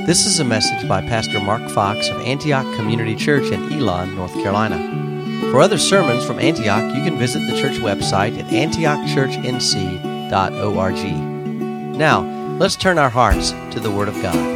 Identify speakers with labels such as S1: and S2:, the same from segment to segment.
S1: This is a message by Pastor Mark Fox of Antioch Community Church in Elon, North Carolina. For other sermons from Antioch, you can visit the church website at antiochchurchnc.org. Now, let's turn our hearts to the Word of God.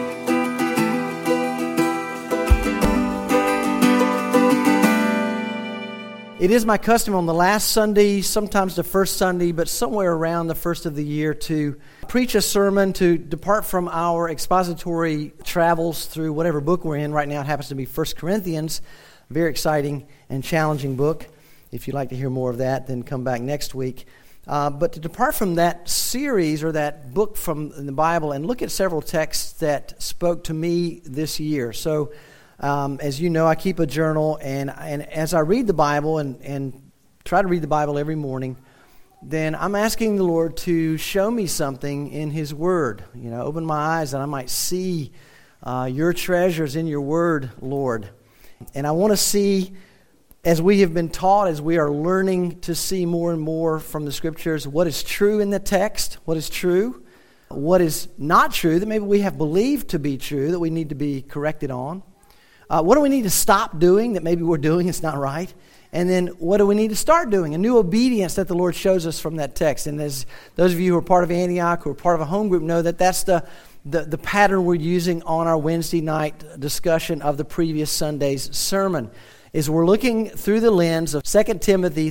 S2: It is my custom on the last Sunday, sometimes the first Sunday, but somewhere around the first of the year, to preach a sermon to depart from our expository travels through whatever book we're in. Right now it happens to be 1 Corinthians, a very exciting and challenging book. If you'd like to hear more of that, then come back next week. But to depart from that series or that book from the Bible and look at several texts that spoke to me this year. So, as you know, I keep a journal, and as I read the Bible and try to read the Bible every morning, then I'm asking the Lord to show me something in His Word. You know, open my eyes that I might see your treasures in your Word, Lord. And I want to see, as we have been taught, as we are learning to see more and more from the Scriptures, what is true in the text, what is true, what is not true, that maybe we have believed to be true, that we need to be corrected on. What do we need to stop doing that maybe we're doing it's not right? And then what do we need to start doing? A new obedience that the Lord shows us from that text. And as those of you who are part of Antioch, who are part of a home group, know that that's the pattern we're using on our Wednesday night discussion of the previous Sunday's sermon, is we're looking through the lens of 2 Timothy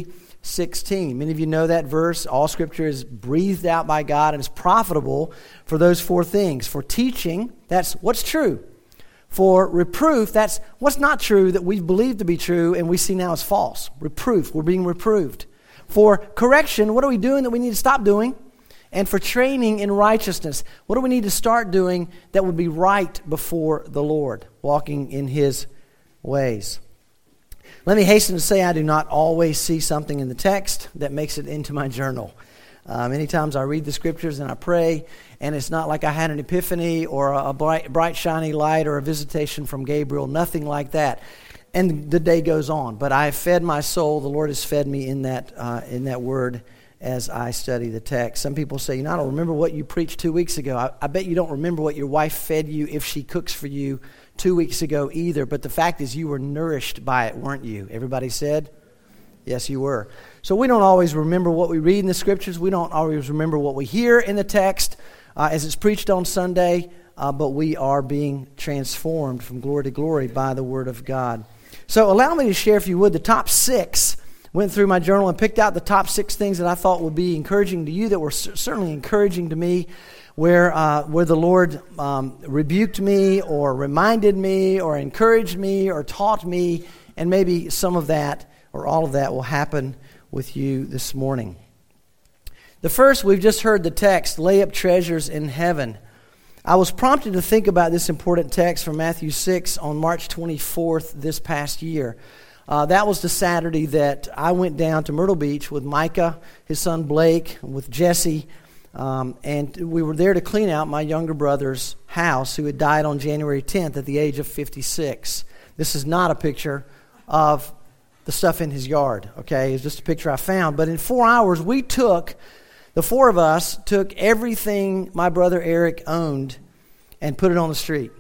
S2: 3:16. Many of you know that verse. All Scripture is breathed out by God and is profitable for those four things. For teaching, that's what's true. For reproof, that's what's not true that we've believed to be true and we see now as false. Reproof, we're being reproved. For correction, what are we doing that we need to stop doing? And for training in righteousness, what do we need to start doing that would be right before the Lord, walking in His ways? Let me hasten to say I do not always see something in the text that makes it into my journal. Many times I read the Scriptures and I pray, and it's not like I had an epiphany or a bright shiny light or a visitation from Gabriel, nothing like that. And the day goes on. But I have fed my soul. The Lord has fed me in that word as I study the text. Some people say, I don't remember what you preached 2 weeks ago. I bet you don't remember what your wife fed you if she cooks for you 2 weeks ago either. But the fact is you were nourished by it, weren't you? Everybody said? Yes, you were. So we don't always remember what we read in the Scriptures. We don't always remember what we hear in the text as it's preached on Sunday, but we are being transformed from glory to glory by the Word of God. So allow me to share, if you would, the top 6. Went through my journal and picked out the top 6 things that I thought would be encouraging to you, that were certainly encouraging to me, where the Lord rebuked me or reminded me or encouraged me or taught me, and maybe some of that or all of that will happen with you this morning. The first, we've just heard the text, lay up treasures in heaven. I was prompted to think about this important text from Matthew 6 on March 24th this past year. That was the Saturday that I went down to Myrtle Beach with Micah, his son Blake, with Jesse, and we were there to clean out my younger brother's house, who had died on January 10th at the age of 56. This is not a picture of the stuff in his yard, okay? It's just a picture I found. But in 4 hours, the four of us took everything my brother Eric owned and put it on the street.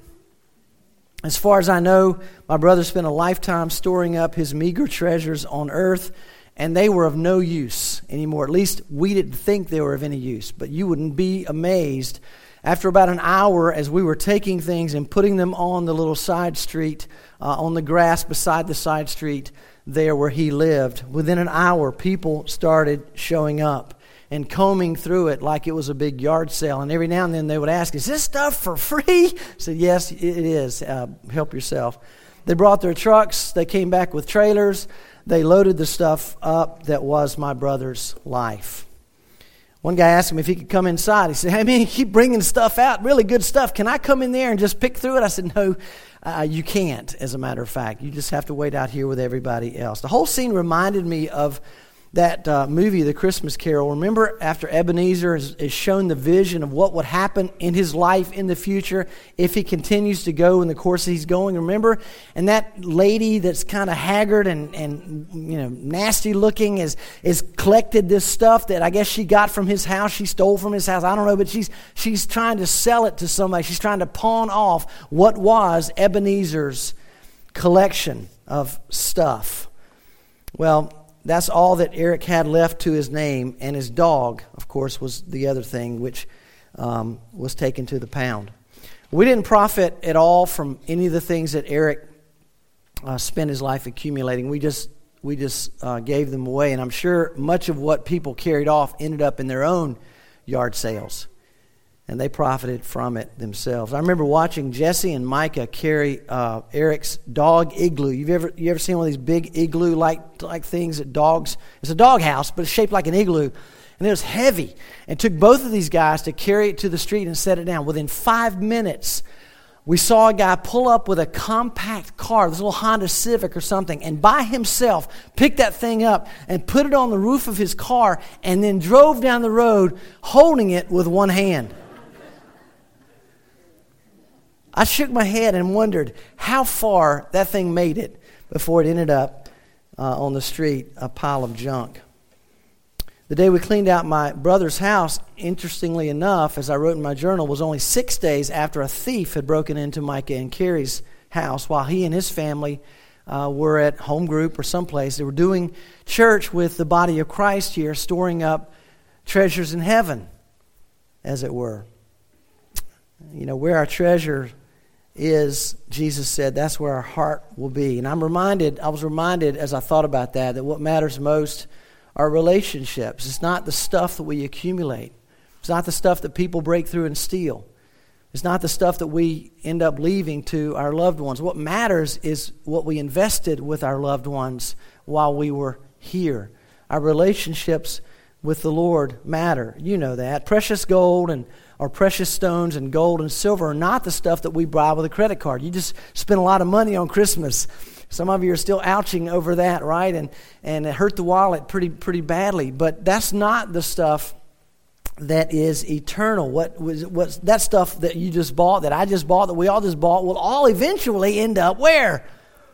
S2: As far as I know, my brother spent a lifetime storing up his meager treasures on earth, and they were of no use anymore. At least we didn't think they were of any use. But you wouldn't be amazed. After about an hour, as we were taking things and putting them on the little side street, on the grass beside the side street there where he lived, within an hour, people started showing up and combing through it like it was a big yard sale. And every now and then they would ask, "Is this stuff for free?" I said, "Yes, it is. Help yourself." They brought their trucks. They came back with trailers. They loaded the stuff up that was my brother's life. One guy asked him if he could come inside. He said, "Hey, man, you keep bringing stuff out, really good stuff. Can I come in there and just pick through it?" I said, "No, you can't, as a matter of fact. You just have to wait out here with everybody else." The whole scene reminded me of that movie, The Christmas Carol, remember after Ebenezer is shown the vision of what would happen in his life in the future if he continues to go in the course that he's going, remember? And that lady that's kind of haggard and nasty looking is collected this stuff that I guess she got from his house, she stole from his house, I don't know, but she's trying to sell it to somebody. She's trying to pawn off what was Ebenezer's collection of stuff. Well, that's all that Eric had left to his name, and his dog, of course, was the other thing, which was taken to the pound. We didn't profit at all from any of the things that Eric spent his life accumulating. We just gave them away, and I'm sure much of what people carried off ended up in their own yard sales, and they profited from it themselves. I remember watching Jesse and Micah carry Eric's dog igloo. You ever seen one of these big igloo like things that dogs? It's a dog house, but it's shaped like an igloo, and it was heavy. And it took both of these guys to carry it to the street and set it down. Within 5 minutes, we saw a guy pull up with a compact car, this little Honda Civic or something, and by himself pick that thing up and put it on the roof of his car, and then drove down the road holding it with one hand. I shook my head and wondered how far that thing made it before it ended up on the street, a pile of junk. The day we cleaned out my brother's house, interestingly enough, as I wrote in my journal, was only 6 days after a thief had broken into Micah and Carrie's house while he and his family were at home group or someplace. They were doing church with the body of Christ here, storing up treasures in heaven, as it were. You know, where our treasure is, Jesus said, that's where our heart will be. And I was reminded as I thought about that what matters most are relationships. It's not the stuff that we accumulate. It's not the stuff that people break through and steal. It's not the stuff that we end up leaving to our loved ones. What matters is what we invested with our loved ones while we were here. Our relationships with the Lord matter. You know that. Precious gold or precious stones and gold and silver are not the stuff that we buy with a credit card. You just spend a lot of money on Christmas. Some of you are still ouching over that, right? And it hurt the wallet pretty badly. But that's not the stuff that is eternal. What's that stuff that you just bought, that I just bought, that we all just bought, will all eventually end up where?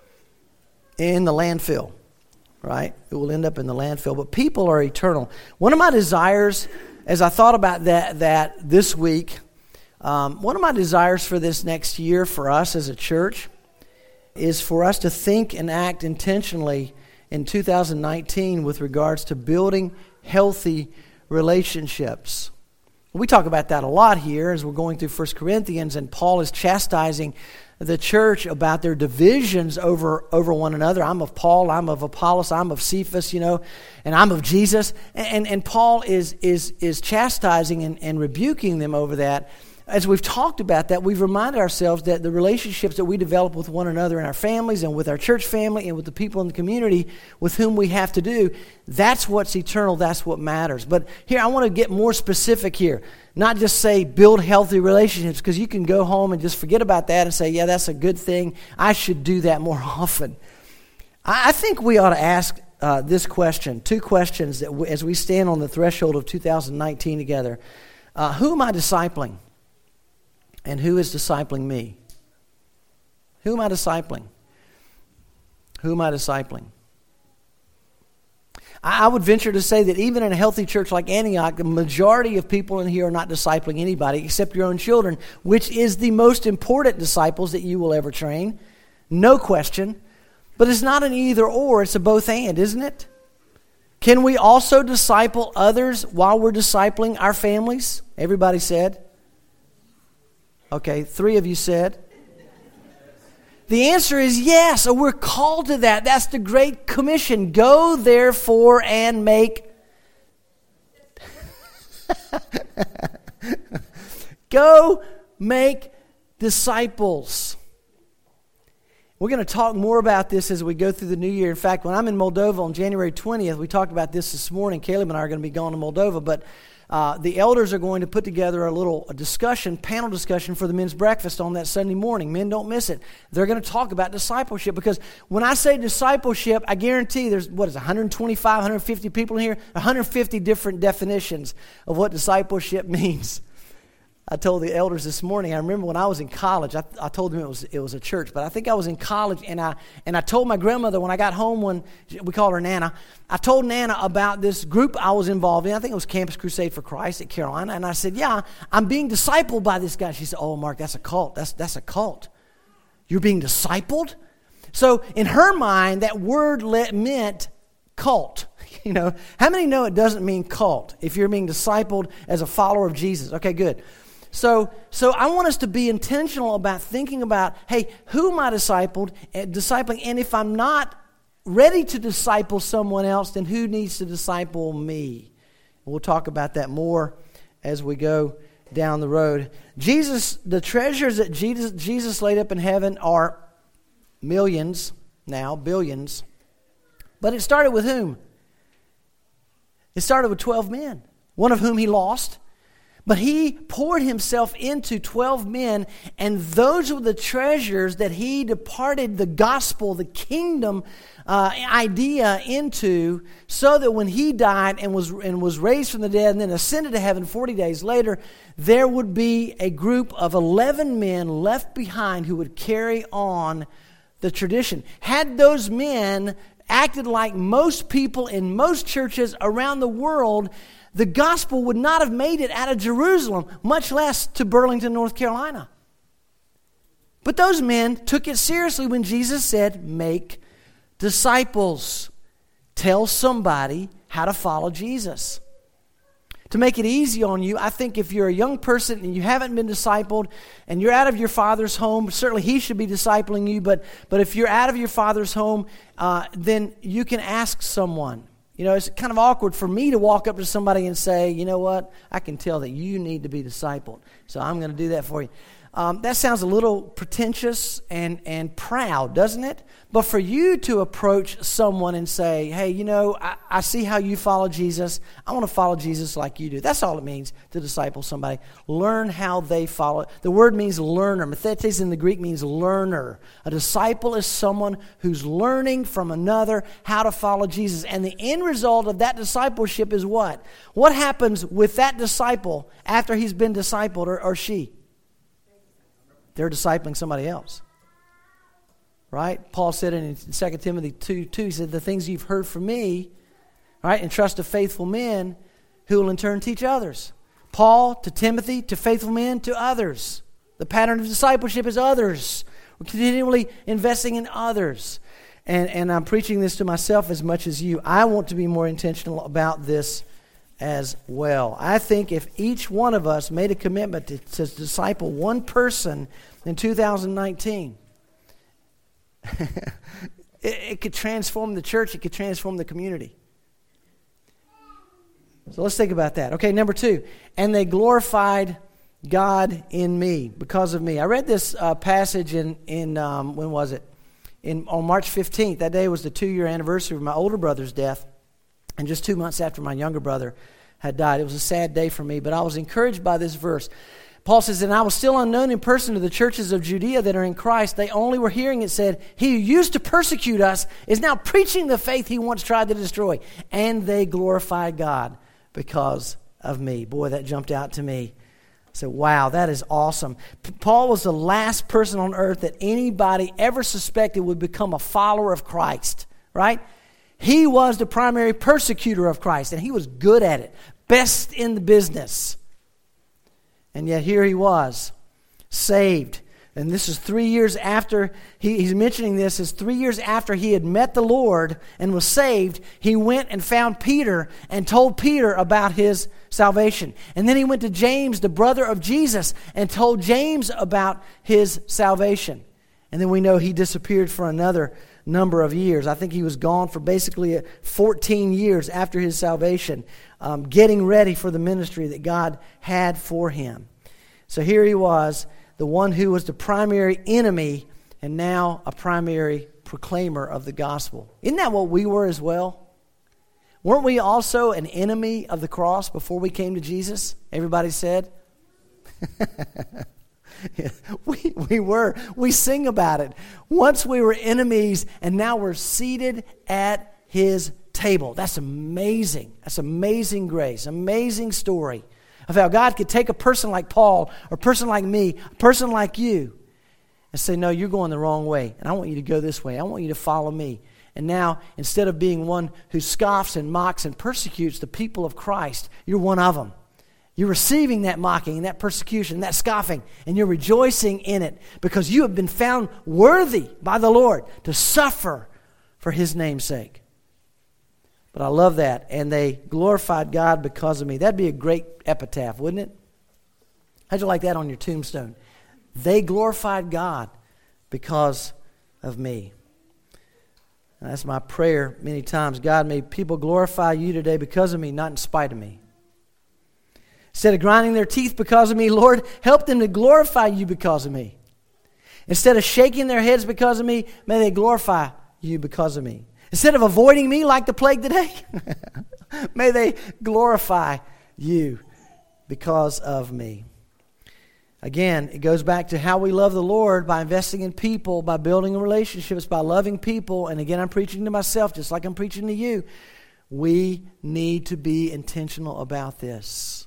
S2: In the landfill, right? It will end up in the landfill. But people are eternal. One of my desires, as I thought about that this week, one of my desires for this next year for us as a church is for us to think and act intentionally in 2019 with regards to building healthy relationships. We talk about that a lot here as we're going through 1 Corinthians, and Paul is chastising the church about their divisions over one another. I'm of Paul, I'm of Apollos, I'm of Cephas, and I'm of Jesus. And Paul is chastising and rebuking them over that. As we've talked about that, we've reminded ourselves that the relationships that we develop with one another in our families and with our church family and with the people in the community with whom we have to do, that's what's eternal, that's what matters. But here, I want to get more specific here. Not just say build healthy relationships, because you can go home and just forget about that and say, yeah, that's a good thing. I should do that more often. I think we ought to ask this question, two questions that as we stand on the threshold of 2019 together. Who am I discipling? And who is discipling me? Who am I discipling? Who am I discipling? I would venture to say that even in a healthy church like Antioch, the majority of people in here are not discipling anybody except your own children, which is the most important disciples that you will ever train. No question. But it's not an either or, it's a both and, isn't it? Can we also disciple others while we're discipling our families? Everybody said. Okay, 3 of you said. The answer is yes. So we're called to that. That's the Great Commission. Go, therefore, and make. Go make disciples. We're going to talk more about this as we go through the new year. In fact, when I'm in Moldova on January 20th, we talked about this morning. Caleb and I are going to be going to Moldova, but the elders are going to put together a panel discussion for the men's breakfast on that Sunday morning. Men, don't miss it. They're going to talk about discipleship, because when I say discipleship, I guarantee there's, 125, 150 people in here? 150 different definitions of what discipleship means. I told the elders this morning, I remember when I was in college, I told them it was a church, but I think I was in college, and I told my grandmother when I got home, when we call her Nana, I told Nana about this group I was involved in. I think it was Campus Crusade for Christ at Carolina, and I said, yeah, I'm being discipled by this guy. She said, oh, Mark, that's a cult. That's a cult. You're being discipled? So in her mind, that word meant cult. You know, how many know it doesn't mean cult if you're being discipled as a follower of Jesus? Okay, good. So I want us to be intentional about thinking about, hey, who am I discipling? And if I'm not ready to disciple someone else, then who needs to disciple me? We'll talk about that more as we go down the road. The treasures that Jesus laid up in heaven are millions now, billions. But it started with whom? It started with 12 men, one of whom he lost. But he poured himself into 12 men, and those were the treasures that he departed the gospel, the kingdom idea into, so that when he died and was raised from the dead and then ascended to heaven 40 days later, there would be a group of 11 men left behind who would carry on the tradition. Had those men acted like most people in most churches around the world, the gospel would not have made it out of Jerusalem, much less to Burlington, North Carolina. But those men took it seriously when Jesus said, make disciples. Tell somebody how to follow Jesus. To make it easy on you, I think if you're a young person and you haven't been discipled and you're out of your father's home, certainly he should be discipling you, but if you're out of your father's home, then you can ask someone. You know, it's kind of awkward for me to walk up to somebody and say, you know what, I can tell that you need to be discipled, so I'm going to do that for you. That sounds a little pretentious and proud, doesn't it? But for you to approach someone and say, hey, you know, I see how you follow Jesus. I want to follow Jesus like you do. That's all it means to disciple somebody. Learn how they follow. The word means learner. Mathetes in the Greek means learner. A disciple is someone who's learning from another how to follow Jesus. And the end result of that discipleship is what? What happens with that disciple after he's been discipled, or she? They're discipling somebody else. Right? Paul said in 2 Timothy 2:2, he said, the things you've heard from me, right, entrust to faithful men who will in turn teach others. Paul to Timothy, to faithful men, to others. The pattern of discipleship is others. We're continually investing in others. And I'm preaching this to myself as much as you. I want to be more intentional about this as well. I think if each one of us made a commitment to disciple one person in 2019, it could transform the church, it could transform the community. So let's think about that. Okay, number 2, and they glorified God in me, because of me. I read this passage in when was it? On March 15th. That day was the 2-year anniversary of my older brother's death. And just 2 months after my younger brother had died. It was a sad day for me, but I was encouraged by this verse. Paul says, and I was still unknown in person to the churches of Judea that are in Christ. They only were hearing it said, he who used to persecute us is now preaching the faith he once tried to destroy. And they glorified God because of me. Boy, that jumped out to me. I said, wow, that is awesome. Paul was the last person on earth that anybody ever suspected would become a follower of Christ, right? He was the primary persecutor of Christ, and he was good at it, best in the business. And yet here he was, saved. And this is 3 years after, he's mentioning this, is 3 years after he had met the Lord and was saved. He went and found Peter and told Peter about his salvation. And then he went to James, the brother of Jesus, and told James about his salvation. And then we know he disappeared for another number of years. I think he was gone for basically 14 years after his salvation, getting ready for the ministry that God had for him. So here he was, the one who was the primary enemy and now a primary proclaimer of the gospel. Isn't that what we were as well? Weren't we also an enemy of the cross before we came to Jesus? Everybody said? Yeah, we were. We sing about it. Once we were enemies, and now we're seated at His table. That's amazing. That's amazing grace. Amazing story of how God could take a person like Paul, or a person like me, a person like you, and say, no, you're going the wrong way, and I want you to go this way. I want you to follow me. And now, instead of being one who scoffs and mocks and persecutes the people of Christ, you're one of them. You're receiving that mocking and that persecution, that scoffing, and you're rejoicing in it because you have been found worthy by the Lord to suffer for His name's sake. But I love that. And they glorified God because of me. That'd be a great epitaph, wouldn't it? How'd you like that on your tombstone? They glorified God because of me. And that's my prayer many times. God, may people glorify you today because of me, not in spite of me. Instead of grinding their teeth because of me, Lord, help them to glorify you because of me. Instead of shaking their heads because of me, may they glorify you because of me. Instead of avoiding me like the plague today, may they glorify you because of me. Again, it goes back to how we love the Lord by investing in people, by building relationships, by loving people. And again, I'm preaching to myself just like I'm preaching to you. We need to be intentional about this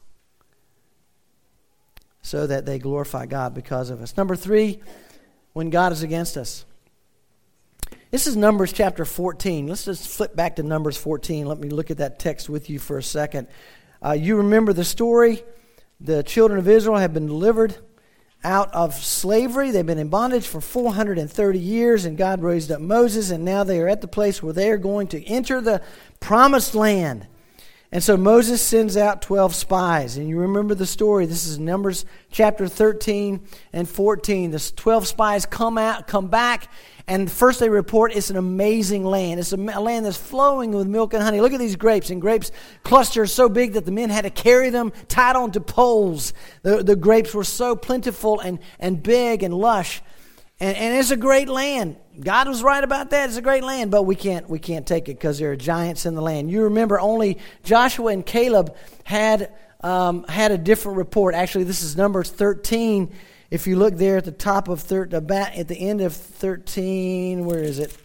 S2: so that they glorify God because of us. Number 3, when God is against us. This is Numbers chapter 14. Let's just flip back to Numbers 14. Let me look at that text with you for a second. You remember the story. The children of Israel have been delivered out of slavery. They've been in bondage for 430 years, and God raised up Moses, and now they are at the place where they are going to enter the promised land. And so Moses sends out 12 spies. And you remember the story. This is Numbers chapter 13 and 14. The 12 spies come back, and first they report it's an amazing land. It's a land that's flowing with milk and honey. Look at these grapes. And grapes cluster so big that the men had to carry them tied onto poles. The grapes were so plentiful and big and lush. And it's a great land. God was right about that. It's a great land, but we can't take it because there are giants in the land. You remember only Joshua and Caleb had a different report. Actually, this is Numbers 13. If you look there at the top of at the end of 13, where is it?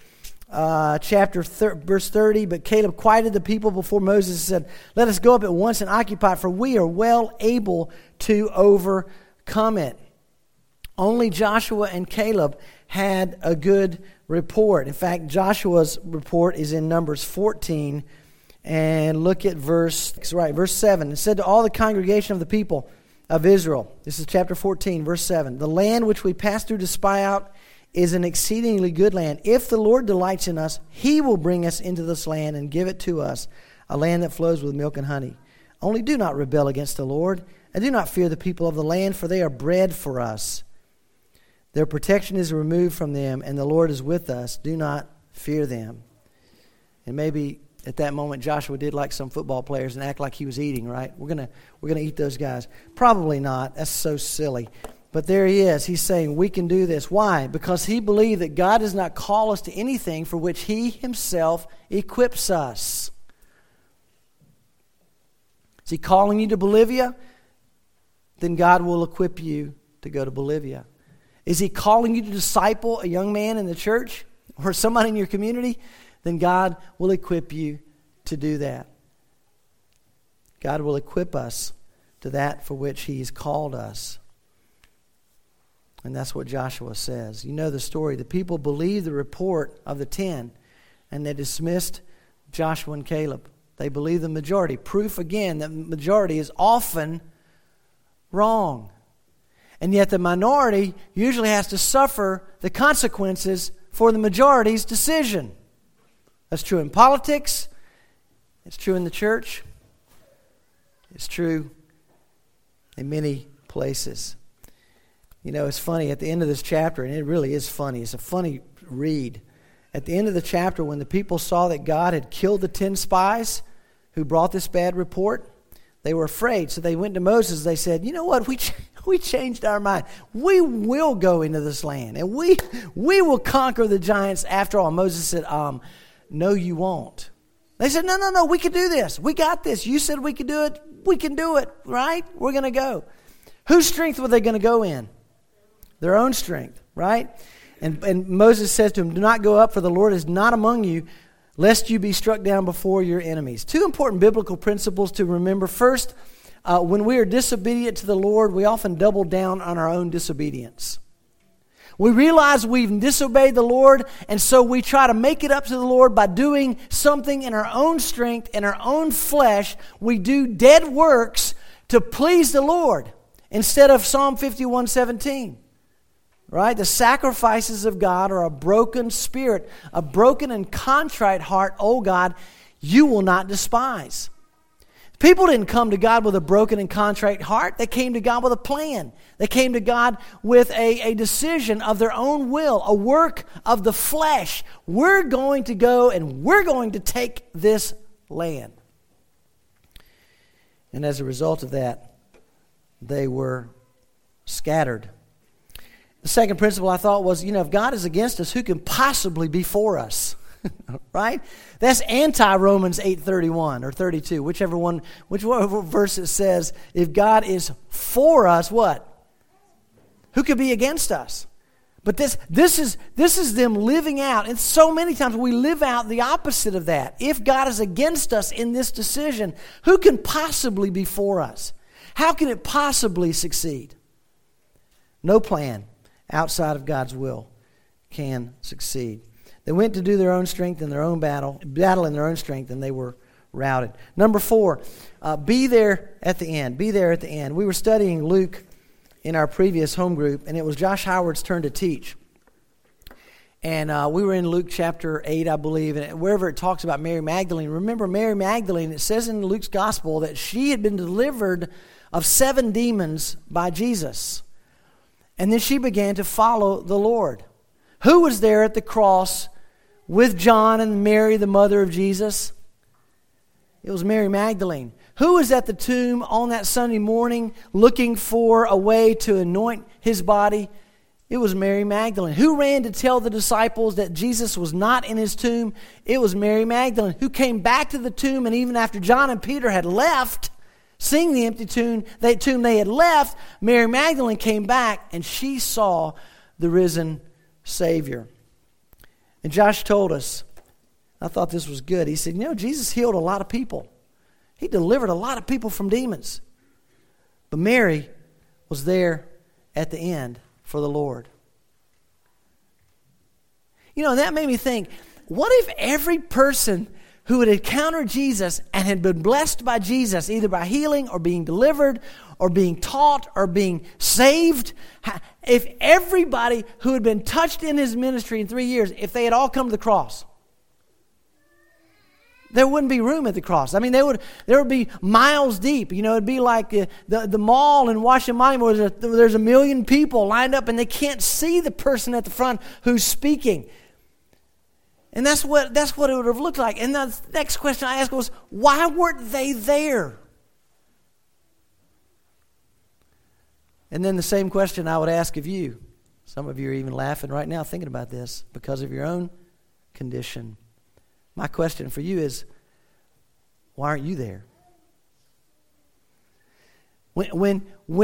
S2: Verse 30. But Caleb quieted the people before Moses and said, "Let us go up at once and occupy it, for we are well able to overcome it." Only Joshua and Caleb had a good report. In fact, Joshua's report is in Numbers 14. And look at verse 7. It said to all the congregation of the people of Israel, this is chapter 14, verse 7, "The land which we passed through to spy out is an exceedingly good land. If the Lord delights in us, He will bring us into this land and give it to us, a land that flows with milk and honey. Only do not rebel against the Lord, and do not fear the people of the land, for they are bread for us. Their protection is removed from them, and the Lord is with us. Do not fear them." And maybe at that moment Joshua did like some football players and act like he was eating, right? We're gonna eat those guys. Probably not. That's so silly. But there he is. He's saying we can do this. Why? Because he believed that God does not call us to anything for which He Himself equips us. Is He calling you to Bolivia? Then God will equip you to go to Bolivia. Is He calling you to disciple a young man in the church or somebody in your community? Then God will equip you to do that. God will equip us to that for which He has called us. And that's what Joshua says. You know the story. The people believed the report of the 10, and they dismissed Joshua and Caleb. They believed the majority. Proof again that the majority is often wrong. And yet the minority usually has to suffer the consequences for the majority's decision. That's true in politics. It's true in the church. It's true in many places. You know, it's funny at the end of this chapter, and it really is funny. It's a funny read. At the end of the chapter, when the people saw that God had killed the 10 spies who brought this bad report, they were afraid. So they went to Moses. They said, "You know what? We changed our mind. We will go into this land, and we will conquer the giants after all. Moses said, no, you won't. They said, no, we can do this. We got this. You said we could do it. We can do it, right? We're going to go. Whose strength were they going to go in? Their own strength, right? And Moses says to him, do not go up, for the Lord is not among you, lest you be struck down before your enemies. Two important biblical principles to remember. First, when we are disobedient to the Lord, we often double down on our own disobedience. We realize we've disobeyed the Lord, and so we try to make it up to the Lord by doing something in our own strength, in our own flesh. We do dead works to please the Lord instead of Psalm 51:17. Right? The sacrifices of God are a broken spirit, a broken and contrite heart, oh God, you will not despise. People didn't come to God with a broken and contrite heart. They came to God with a plan. They came to God with a decision of their own will, a work of the flesh. We're going to go and we're going to take this land. And as a result of that, they were scattered. The second principle I thought was, if God is against us, who can possibly be for us? Right? That's anti-Romans 8:31 or 32, whichever verse it says, if God is for us, what? Who could be against us? But this is them living out, and so many times we live out the opposite of that. If God is against us in this decision, who can possibly be for us? How can it possibly succeed? No plan outside of God's will can succeed. They went to do their own strength in their own battle in their own strength, and they were routed. Number 4, be there at the end. Be there at the end. We were studying Luke in our previous home group, and it was Josh Howard's turn to teach. And we were in Luke chapter 8, I believe, and wherever it talks about Mary Magdalene. Remember Mary Magdalene, it says in Luke's gospel that she had been delivered of 7 demons by Jesus. And then she began to follow the Lord. Who was there at the cross with John and Mary, the mother of Jesus? It was Mary Magdalene. Who was at the tomb on that Sunday morning looking for a way to anoint his body? It was Mary Magdalene. Who ran to tell the disciples that Jesus was not in his tomb? It was Mary Magdalene. Who came back to the tomb, and even after John and Peter had left, seeing the empty tomb they had left, Mary Magdalene came back and she saw the risen Savior. And Josh told us, I thought this was good. He said, Jesus healed a lot of people. He delivered a lot of people from demons. But Mary was there at the end for the Lord. That made me think, what if every person who had encountered Jesus and had been blessed by Jesus, either by healing or being delivered or being taught or being saved, if everybody who had been touched in his ministry in 3 years, if they had all come to the cross, there wouldn't be room at the cross. I mean, there would be miles deep. It'd be like the mall in Washington Monument where there's 1 million people lined up and they can't see the person at the front who's speaking. And that's what it would have looked like. And the next question I asked was, why weren't they there? And then the same question I would ask of you. Some of you are even laughing right now thinking about this because of your own condition. My question for you is, why aren't you there? When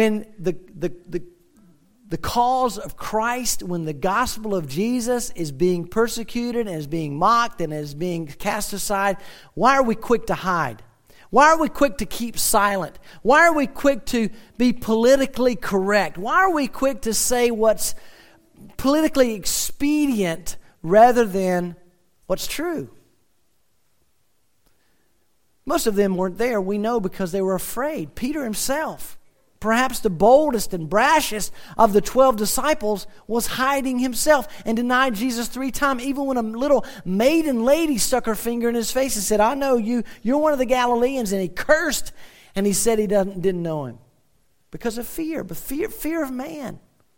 S2: the cause of Christ, when the gospel of Jesus is being persecuted and is being mocked and is being cast aside, why are we quick to hide? Why are we quick to keep silent? Why are we quick to be politically correct? Why are we quick to say what's politically expedient rather than what's true? Most of them weren't there, we know, because they were afraid. Peter himself, perhaps the boldest and brashest of the 12 disciples, was hiding himself and denied Jesus 3 times, even when a little maiden lady stuck her finger in his face and said, I know you, you're one of the Galileans. And he cursed and he said he didn't know him because of fear, but fear of man.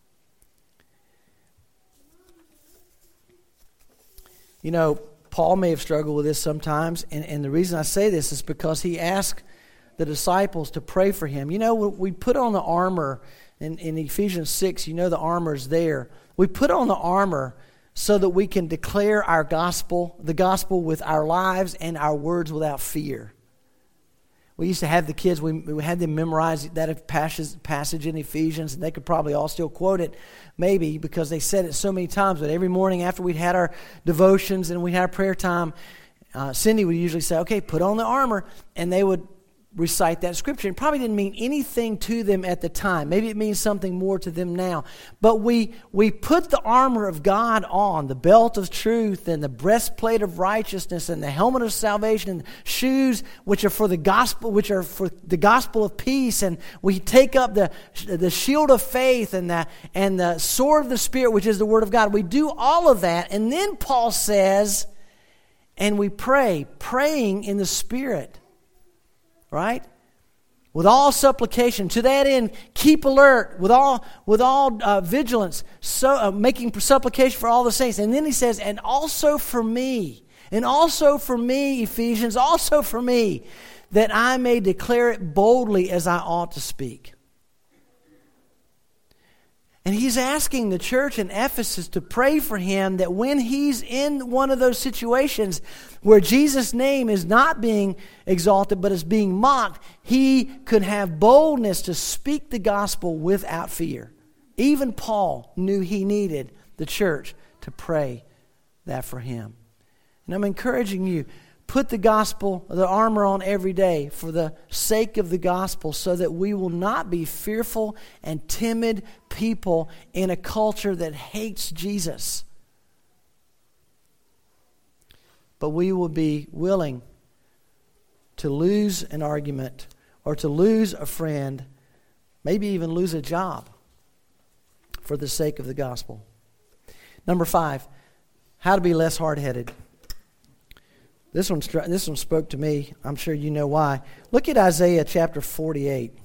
S2: Paul may have struggled with this sometimes, and the reason I say this is because he asked the disciples to pray for him. We put on the armor in Ephesians 6, you know the armor is there. We put on the armor so that we can declare our gospel, the gospel with our lives and our words without fear. We used to have the kids, we had them memorize that passage in Ephesians, and they could probably all still quote it, maybe, because they said it so many times. But every morning after we'd had our devotions and we had our prayer time, Cindy would usually say, okay, put on the armor, and they would recite that scripture. It probably didn't mean anything to them at the time. Maybe it means something more to them now. But we put the armor of God on, the belt of truth and the breastplate of righteousness and the helmet of salvation and shoes which are for the gospel, of peace. And we take up the shield of faith and the sword of the Spirit, which is the word of God. We do all of that. And then Paul says, and we pray, praying in the Spirit. Right? With all supplication. To that end, keep alert with all vigilance, making supplication for all the saints. And then he says, and also for me, Ephesians, also for me, that I may declare it boldly as I ought to speak. And he's asking the church in Ephesus to pray for him that when he's in one of those situations where Jesus' name is not being exalted but is being mocked, he could have boldness to speak the gospel without fear. Even Paul knew he needed the church to pray that for him. And I'm encouraging you, put the armor on every day for the sake of the gospel so that we will not be fearful and timid people in a culture that hates Jesus. But we will be willing to lose an argument or to lose a friend, maybe even lose a job for the sake of the gospel. Number 5, how to be less hard-headed. This one spoke to me. I'm sure you know why. Look at Isaiah chapter 48.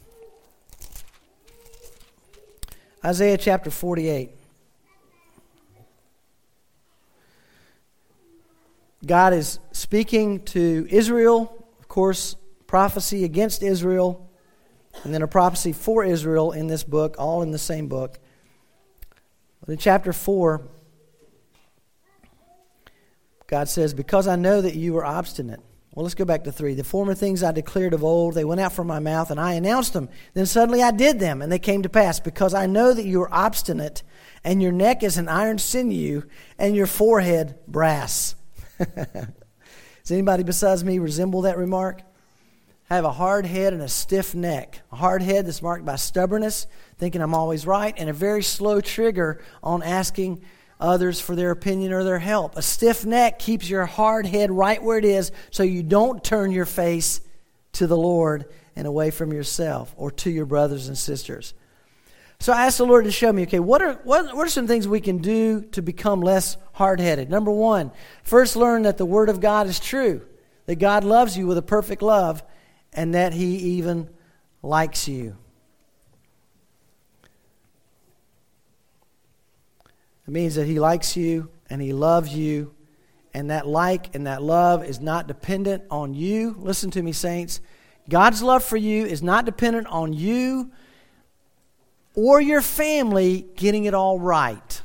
S2: Isaiah chapter 48. God is speaking to Israel, of course, prophecy against Israel, and then a prophecy for Israel in this book, all in the same book. But in chapter 4, God says, because I know that you are obstinate. Well, let's go back to 3. The former things I declared of old, they went out from my mouth, and I announced them. Then suddenly I did them, and they came to pass. Because I know that you are obstinate, and your neck is an iron sinew, and your forehead brass. Does anybody besides me resemble that remark? I have a hard head and a stiff neck. A hard head that's marked by stubbornness, thinking I'm always right, and a very slow trigger on asking others for their opinion or their help. A stiff neck keeps your hard head right where it is so you don't turn your face to the Lord and away from yourself or to your brothers and sisters. So I asked the Lord to show me, okay, what are some things we can do to become less hard-headed? Number 1, first learn that the Word of God is true, that God loves you with a perfect love, and that He even likes you. It means that He likes you and He loves you, and that like and that love is not dependent on you. Listen to me, saints. God's love for you is not dependent on you or your family getting it all right.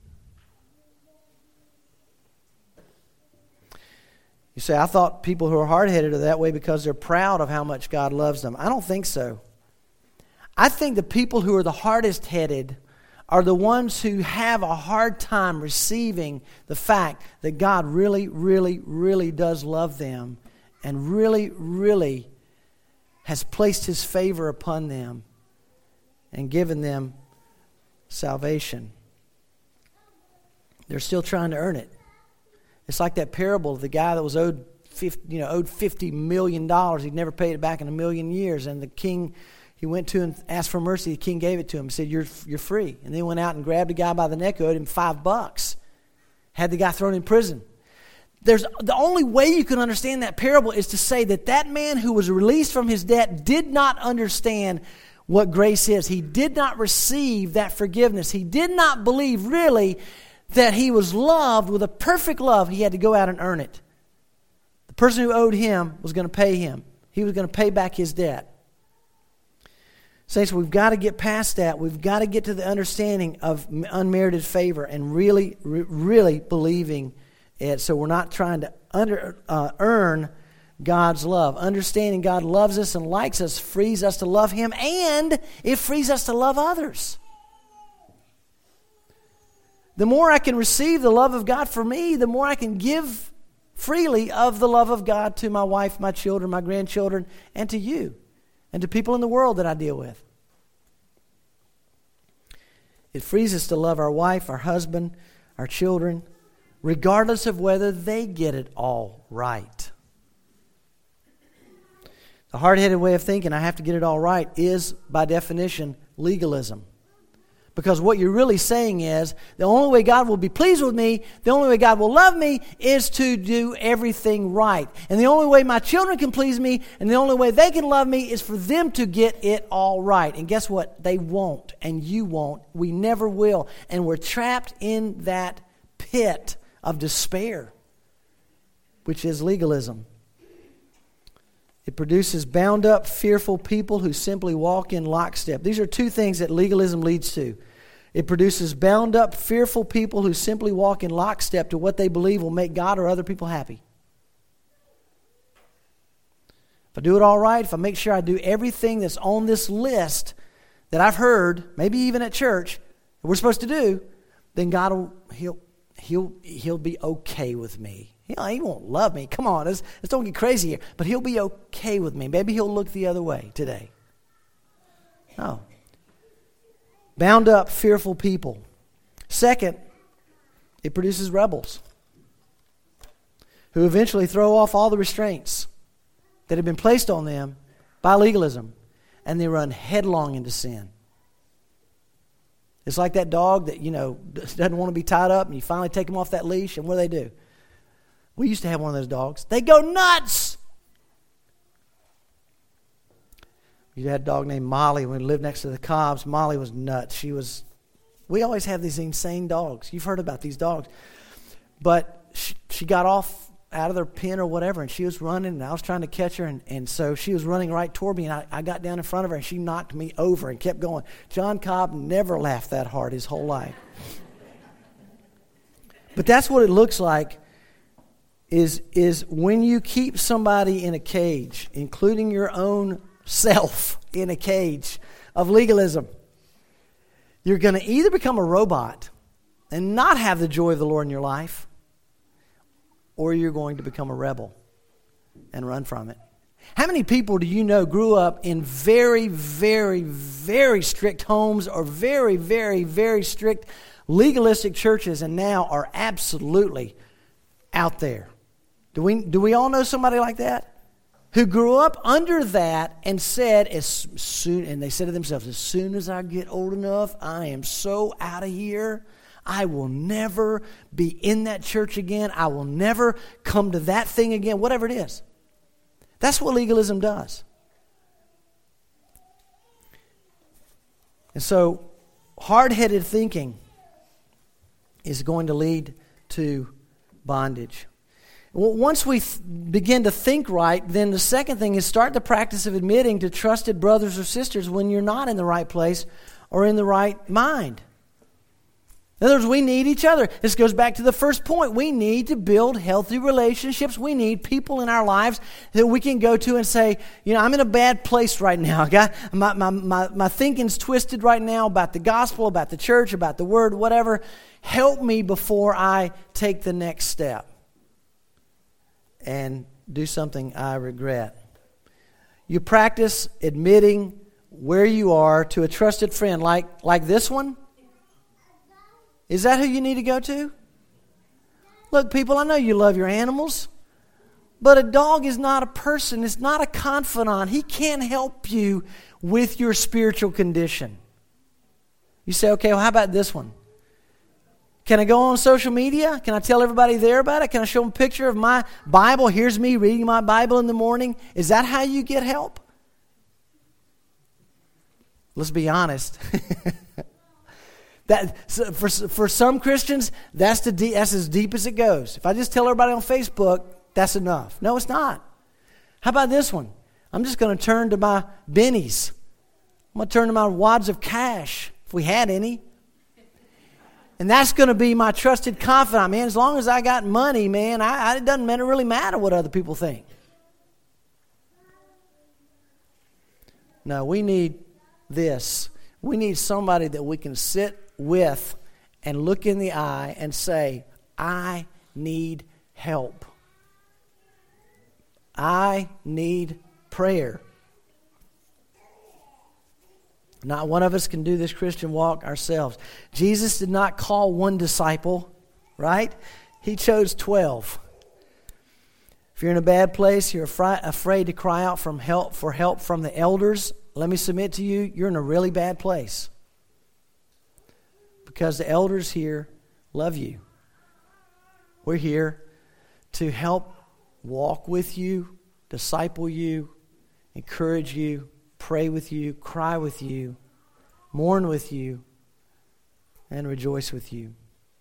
S2: You say, I thought people who are hard-headed are that way because they're proud of how much God loves them. I don't think so. I think the people who are the hardest-headed are the ones who have a hard time receiving the fact that God really, really, really does love them and really, really has placed His favor upon them and given them salvation. They're still trying to earn it. It's like that parable of the guy that was owed $50 million. He'd never paid it back in a million years. And the king, he went to and asked for mercy. The king gave it to him. He said, you're free. And then he went out and grabbed a guy by the neck who owed him $5. Had the guy thrown in prison. The only way you can understand that parable is to say that man who was released from his debt did not understand what grace is. He did not receive that forgiveness. He did not believe really that he was loved with a perfect love. He had to go out and earn it. The person who owed him was going to pay him. He was going to pay back his debt. Saints, we've got to get past that. We've got to get to the understanding of unmerited favor and really, really believing it, so we're not trying to earn God's love. Understanding God loves us and likes us frees us to love Him, and it frees us to love others. The more I can receive the love of God for me, the more I can give freely of the love of God to my wife, my children, my grandchildren, and to you, and to people in the world that I deal with. It frees us to love our wife, our husband, our children, regardless of whether they get it all right. The hard-headed way of thinking, I have to get it all right, is, by definition, legalism. Because what you're really saying is, the only way God will be pleased with me, the only way God will love me, is to do everything right. And the only way my children can please me, and the only way they can love me, is for them to get it all right. And guess what? They won't, and you won't. We never will. And we're trapped in that pit of despair, which is legalism. It produces bound-up, fearful people who simply walk in lockstep. These are two things that legalism leads to. It produces bound-up, fearful people who simply walk in lockstep to what they believe will make God or other people happy. If I do it all right, if I make sure I do everything that's on this list that I've heard, maybe even at church, that we're supposed to do, then God will, He'll be okay with me. He won't love me. Come on, let's don't get crazy here. But He'll be okay with me. Maybe He'll look the other way today. No. Bound up, fearful people. Second, it produces rebels who eventually throw off all the restraints that have been placed on them by legalism, and they run headlong into sin. It's like that dog that, doesn't want to be tied up, and you finally take him off that leash, and what do? We used to have one of those dogs. They go nuts. We had a dog named Molly when we lived next to the Cobbs. Molly was nuts. We always have these insane dogs. You've heard about these dogs. But she got out of their pen or whatever, and she was running, and I was trying to catch her, and so she was running right toward me, and I got down in front of her, and she knocked me over and kept going. John Cobb never laughed that hard his whole life. But that's what it looks like, is when you keep somebody in a cage, including your own self in a cage of legalism, you're going to either become a robot and not have the joy of the Lord in your life, or you're going to become a rebel and run from it. How many people do you know grew up in very, very, very strict homes or very, very, very strict legalistic churches and now are absolutely out there? Do we all know somebody like that? Who grew up under that and said, and they said to themselves, as soon as I get old enough, I am so out of here, I will never be in that church again. I will never come to that thing again, whatever it is. That's what legalism does. And so, hard-headed thinking is going to lead to bondage. Once we begin to think right, then the second thing is start the practice of admitting to trusted brothers or sisters when you're not in the right place or in the right mind. In other words, we need each other. This goes back to the first point. We need to build healthy relationships. We need people in our lives that we can go to and say, I'm in a bad place right now. My thinking's twisted right now about the gospel, about the church, about the word, whatever. Help me before I take the next step and do something I regret. You practice admitting where you are to a trusted friend like this one. Is that who you need to go to? Look, people, I know you love your animals, but a dog is not a person. It's not a confidant. He can't help you with your spiritual condition. You say, okay, well, how about this one? Can I go on social media? Can I tell everybody there about it? Can I show them a picture of my Bible? Here's me reading my Bible in the morning. Is that how you get help? Let's be honest. For some Christians, that's as deep as it goes. If I just tell everybody on Facebook, that's enough. No, it's not. How about this one? I'm just going to turn to my bennies I'm going to turn to my wads of cash, if we had any. And that's going to be my trusted confidant, man. As long as I got money, man, it doesn't really matter what other people think. No, we need this. We need somebody that we can sit with and look in the eye and say, I need help. I need prayer. Not one of us can do this Christian walk ourselves. Jesus did not call one disciple, right? He chose 12. If you're in a bad place, you're afraid to cry out for help from the elders, let me submit to you, you're in a really bad place. Because the elders here love you. We're here to help walk with you, disciple you, encourage you, pray with you, cry with you, mourn with you, and rejoice with you.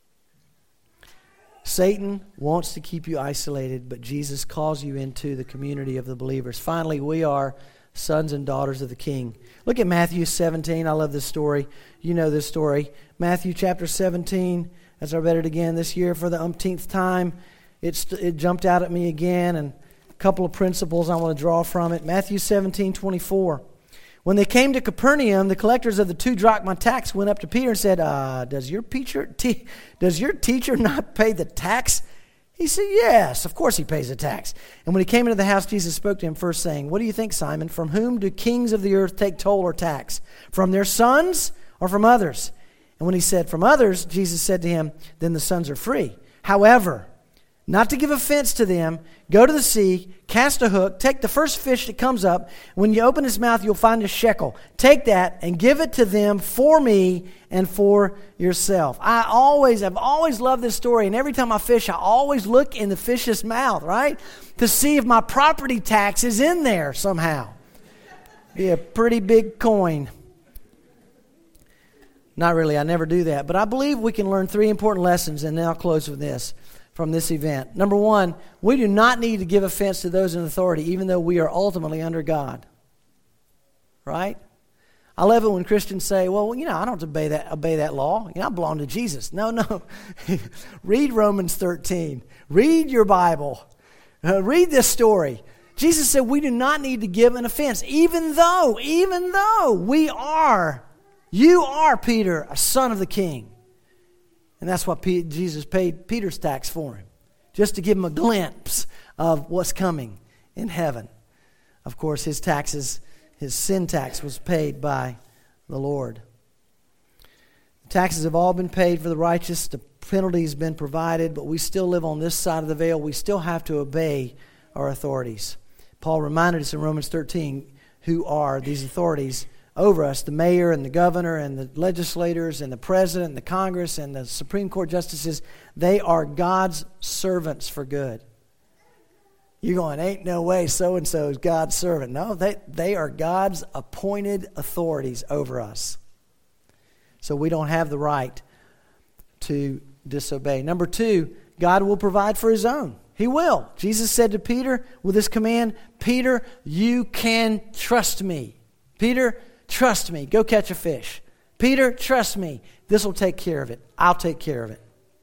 S2: Satan wants to keep you isolated, but Jesus calls you into the community of the believers. Finally, we are sons and daughters of the King. Look at Matthew 17. I love this story. You know this story. Matthew chapter 17. As I read it again this year for the umpteenth time, it jumped out at me again, and a couple of principles I want to draw from it. Matthew 17:24. When they came to Capernaum, the collectors of the 2 drachma tax went up to Peter and said, does your teacher not pay the tax? He said, yes, of course he pays the tax. And when he came into the house, Jesus spoke to him first, saying, what do you think, Simon? From whom do kings of the earth take toll or tax? From their sons or from others? And when he said, from others, Jesus said to him, then the sons are free. However, not to give offense to them, go to the sea, cast a hook, take the first fish that comes up. When you open his mouth, you'll find a shekel. Take that and give it to them for me and for yourself. I've always loved this story. And every time I fish, I always look in the fish's mouth, right? To see if my property tax is in there somehow. Be a pretty big coin. Not really, I never do that. But I believe we can learn 3 important lessons, and then I'll close with this. From this event. Number 1, we do not need to give offense to those in authority, even though we are ultimately under God. Right? I love it when Christians say, well, I don't obey that law. I belong to Jesus. No. Read Romans 13. Read your Bible. Read this story. Jesus said we do not need to give an offense, even though you are, Peter, a son of the King. And that's what Jesus paid Peter's tax for him, just to give him a glimpse of what's coming in heaven. Of course, his sin tax was paid by the Lord. The taxes have all been paid for the righteous. The penalty has been provided, but we still live on this side of the veil. We still have to obey our authorities. Paul reminded us in Romans 13 who are these authorities over us, the mayor and the governor and the legislators and the president and the Congress and the Supreme Court justices. They are God's servants for good. You're going, ain't no way so-and-so is God's servant. No, they are God's appointed authorities over us. So we don't have the right to disobey. Number 2, God will provide for his own. He will. Jesus said to Peter with this command, Peter, you can trust me. Peter, trust me. Go catch a fish. Peter, trust me. This will take care of it. I'll take care of it.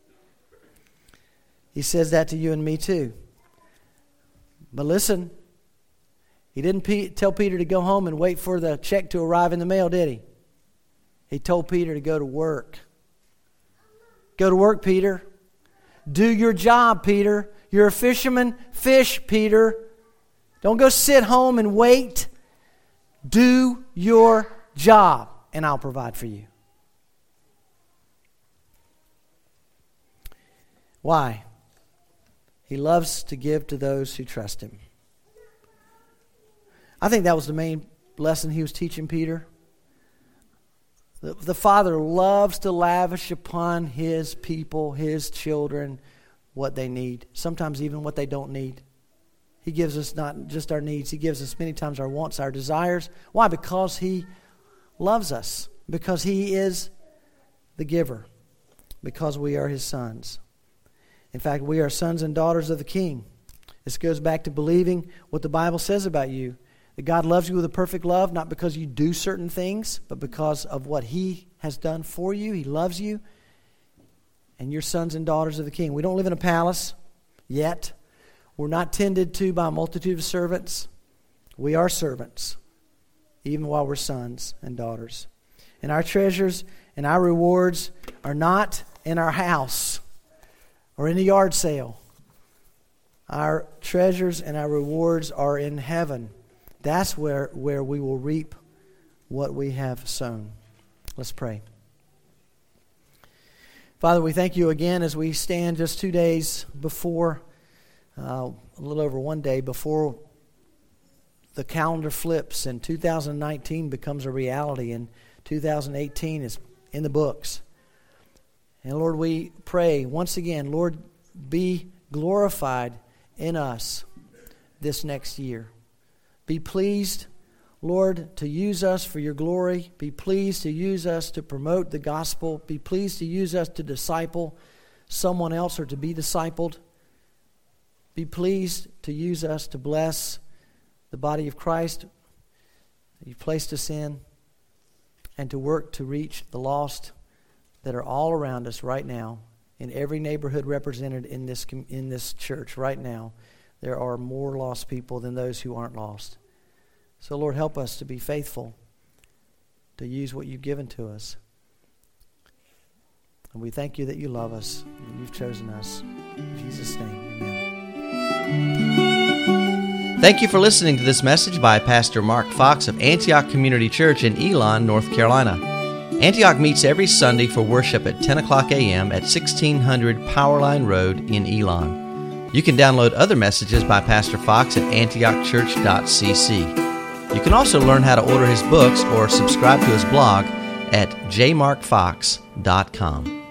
S2: He says that to you and me too. But listen, he didn't tell Peter to go home and wait for the check to arrive in the mail, did he? He told Peter to go to work. Go to work, Peter. Do your job, Peter. You're a fisherman. Fish, Peter. Don't go sit home and wait. Do your job, and I'll provide for you. Why? He loves to give to those who trust him. I think that was the main lesson he was teaching Peter. The Father loves to lavish upon his people, his children, what they need. Sometimes even what they don't need. He gives us not just our needs. He gives us many times our wants, our desires. Why? Because he loves us. Because he is the giver. Because we are his sons. In fact, we are sons and daughters of the King. This goes back to believing what the Bible says about you. That God loves you with a perfect love, not because you do certain things, but because of what He has done for you. He loves you, and you're sons and daughters of the King. We don't live in a palace yet. We're not tended to by a multitude of servants. We are servants, even while we're sons and daughters. And our treasures and our rewards are not in our house or in a yard sale. Our treasures and our rewards are in heaven. That's where we will reap what we have sown. Let's pray. Father, we thank you again as we stand just 2 days before, a little over 1 day before the calendar flips and 2019 becomes a reality and 2018 is in the books. And Lord, we pray once again, Lord, be glorified in us this next year. Be pleased, Lord, to use us for your glory. Be pleased to use us to promote the gospel. Be pleased to use us to disciple someone else or to be discipled. Be pleased to use us to bless the body of Christ that you've placed us in and to work to reach the lost that are all around us right now in every neighborhood represented in this church right now. There are more lost people than those who aren't lost. So, Lord, help us to be faithful, to use what you've given to us. And we thank you that you love us and you've chosen us. In Jesus' name, amen.
S1: Thank you for listening to this message by Pastor Mark Fox of Antioch Community Church in Elon, North Carolina. Antioch meets every Sunday for worship at 10 o'clock a.m. at 1600 Powerline Road in Elon. You can download other messages by Pastor Fox at antiochchurch.cc. You can also learn how to order his books or subscribe to his blog at jmarkfox.com.